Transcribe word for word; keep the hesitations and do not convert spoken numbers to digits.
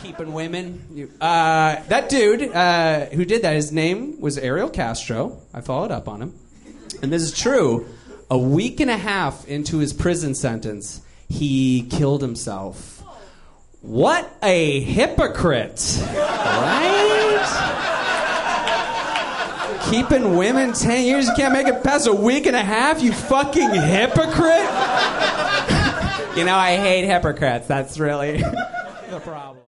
Keeping women. You, uh, that dude uh, who did that, his name was Ariel Castro. I followed up on him. And this is true. A week and a half into his prison sentence, he killed himself. What a hypocrite. Right? Keeping women ten years, you can't make it past a week and a half, you fucking hypocrite? You know, I hate hypocrites. That's really the problem.